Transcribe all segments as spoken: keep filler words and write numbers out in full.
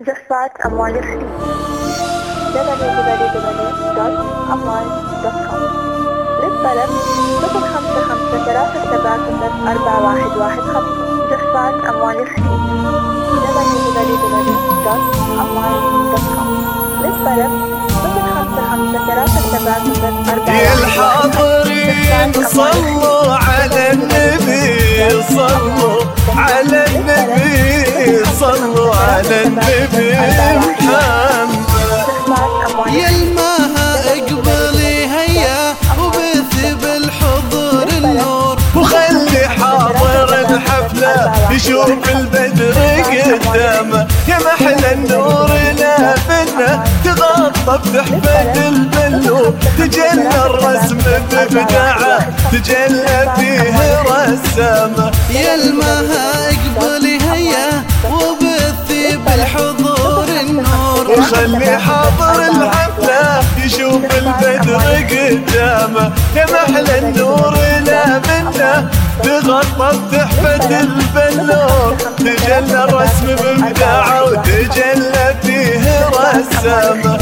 جفات أموال الخليج دبليو دبليو دبليو دوت أموال دوت كوم. للطلب صفر خمسة خمسة ثلاثة سبعة صفر أربعة واحد واحد خمسة. جفات أموال الخليج دبليو دبليو دبليو دوت أموال دوت كوم. للطلب صفر خمسة خمسة ثلاثة سبعة صفر أربعة يا واحد واحد. الحاضرين صلوا على النبي، صلوا على النبي، صلوا على النبي محمد. يا الماها اقبلي هيا وبث بالحضور النور، وخلي حاضر الحفلة يشوف البدر قدامه. يا محلى النور لافنا تغطى بتحفة البلو، تجلى الرسم بابداعه، تجلى فيه رسامه. يا الماها اقبلي هيا وبثي بالحضور النور، وخلي حاضر الحفلة يشوف البدر قدامه. يا محلى النور لا منه تغطى بتحفة البلور، تجلى الرسم بابداعه وتجلى فيه رسامه.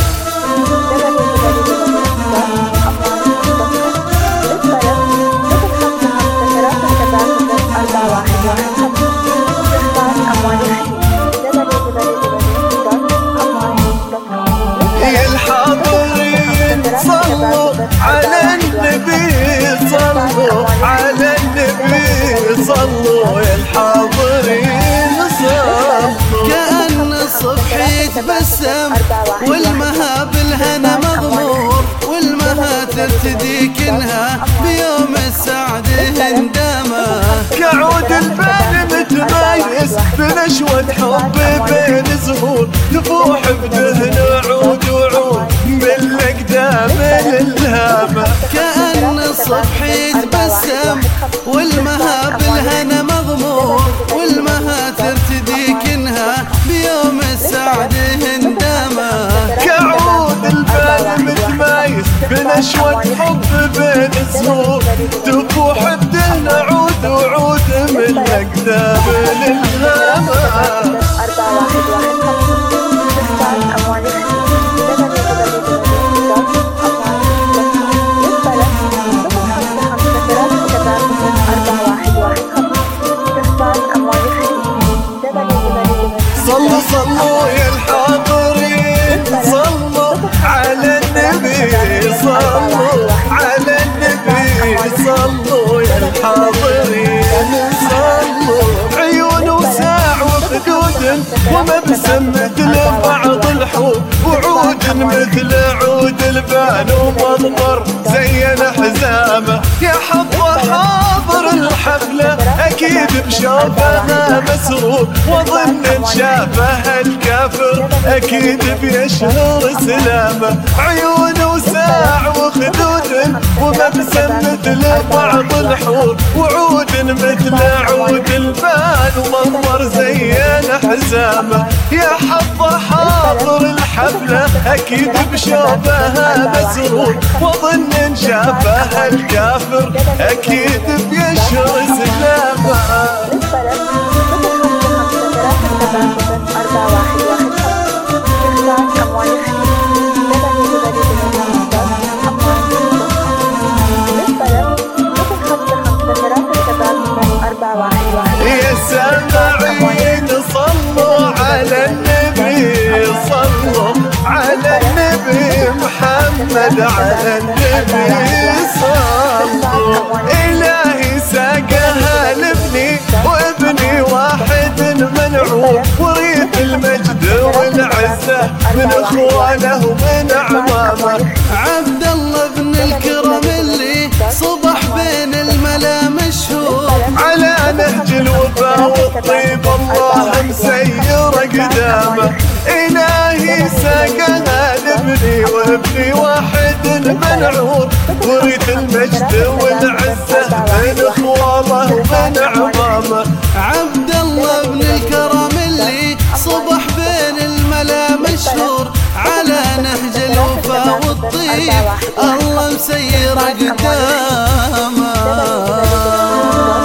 يا الحاضرين صلوا على النبي، صلوا على النبي، صلوا يا الحاضرين صلوا. كأن الصبح يتبسم والمها بالهنا مغمور، والمها ترتدي كنها بيوم السعد هندامه. كعود البال متميز بنشوة حب بين زهور، تفوح بدهن عود وعود بالاقدام للهامة. كأن الصبح يتبسم والمها بالهنا مغمور، والمها ترتدي كنها بيوم السعد هندامه. كعود البال متميز بنشوة حب بين الزهور، تفوح بدهن عود وعود من الاقدام للهامة. صلوا صلوا يا الحاضرين، صلوا على النبي، صلوا على النبي، صلوا يا الحاضرين صلوا. عيون وساع وخدود ومبسم مثل بعض الحور، وعود مثل عود البان ومضمر زي الحزامه. يا حظه حاضر الحفله اكيد بشوفها مسرور، واظن ان شافها الكافر اكيد بيشهر سلامه. عيون وساع وخدود ومبسم مثل بعض الحور، وعود مثل عود البان ومضمر زي الحزامه. يا حظه حاضر الحفله اكيد بشوفها مسرور، واظن ان شافها الكافر اكيد بيشهر سلامه. يا سامعين صلوا على النبي، صلوا على النبي محمد، على النبي صلوا. إلهي ساقها لابني وابني واحد منعوم، وريث المجد والعزة من اخوانه ومن اعمامه. عبد الله بن الكرم اللي صبح بين الملا مشهور، على نهج الوفا والطيب الله مسير قدامه. إلهي ساقها لابني وابني واحد منعور، وريث المجد والعزة من اخوانه ومن اعمامه. عبد الله بن الكرم اللي صبح بين الملا مشهور، على نهج الوفا والطيب الله مسير قدامه.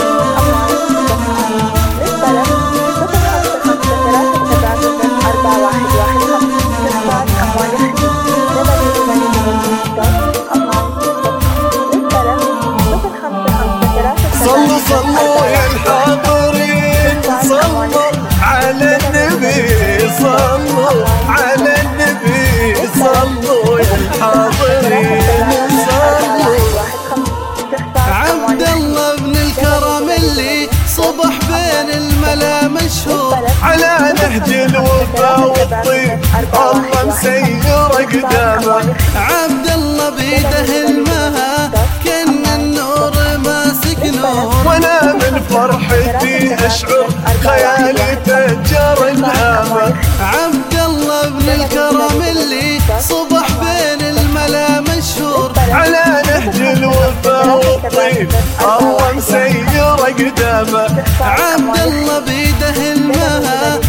أربعة واحد واحد خمسة. استخراج أموال الحدود دبليو دبليو دبليو دوت أموال دوت كوم. للطلب صفر خمسة خمسة ثلاثة صلوا صلوا يا الحاضرين، صلوا على النبي، صلوا على النبي، صلوا يا الحاضرين، صلوا. عبد الله بن الكرم اللي صبح بين الملا مشهور، على نهج الوفا والطيب الله مسير قدامه. عبد الله بيده المها كن النور ماسك نور، وانا من فرحتي اشعر خيالي تجر الهامه. عبد الله بن الكرم اللي صبح بين الملا مشهور، على نهج الوفا والطيب الله مسير قدامه. عبد الله بيده المها